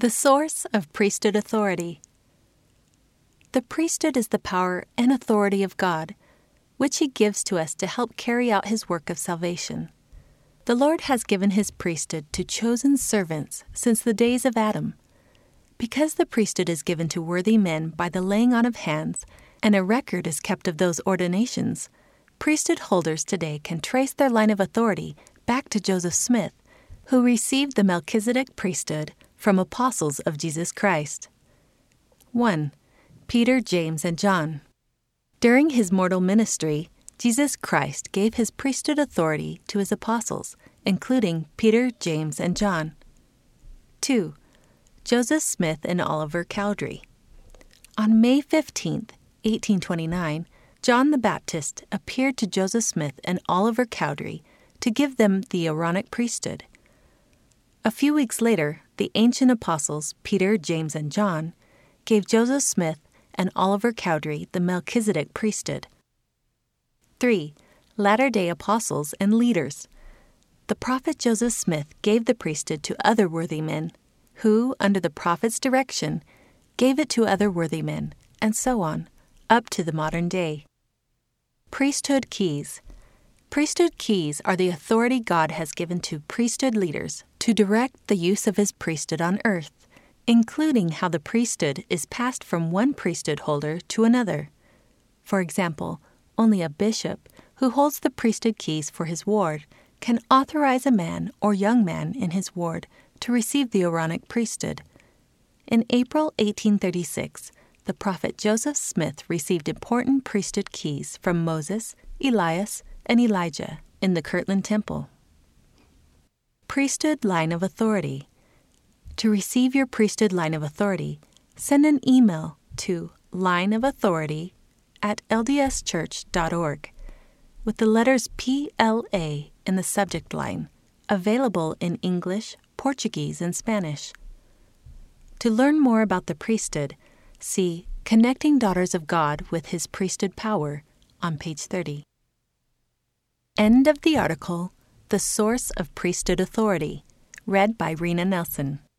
The source of priesthood authority. The priesthood is the power and authority of God, which He gives to us to help carry out His work of salvation. The Lord has given His priesthood to chosen servants since the days of Adam. Because the priesthood is given to worthy men by the laying on of hands, and a record is kept of those ordinations, priesthood holders today can trace their line of authority back to Joseph Smith, who received the Melchizedek priesthood from apostles of Jesus Christ. 1. Peter, James, and John. During His mortal ministry, Jesus Christ gave His priesthood authority to His apostles, including Peter, James, and John. 2. Joseph Smith and Oliver Cowdery. On May 15, 1829, John the Baptist appeared to Joseph Smith and Oliver Cowdery to give them the Aaronic priesthood. A few weeks later, the ancient apostles Peter, James, and John gave Joseph Smith and Oliver Cowdery the Melchizedek priesthood. 3. Latter-day apostles and leaders. The prophet Joseph Smith gave the priesthood to other worthy men, who, under the prophet's direction, gave it to other worthy men, and so on, up to the modern day. Priesthood keys. Priesthood keys are the authority God has given to priesthood leaders to direct the use of His priesthood on earth, including how the priesthood is passed from one priesthood holder to another. For example, only a bishop who holds the priesthood keys for his ward can authorize a man or young man in his ward to receive the Aaronic priesthood. In April 1836, the prophet Joseph Smith received important priesthood keys from Moses, Elias, and Elijah in the Kirtland Temple. Priesthood line of authority. To receive your priesthood line of authority, send an email to lineofauthority@ldschurch.org with the letters PLA in the subject line, available in English, Portuguese, and Spanish. To learn more about the priesthood, see Connecting Daughters of God with His Priesthood Power on page 30. End of the article, The Source of Priesthood Authority, read by Rena Nelson.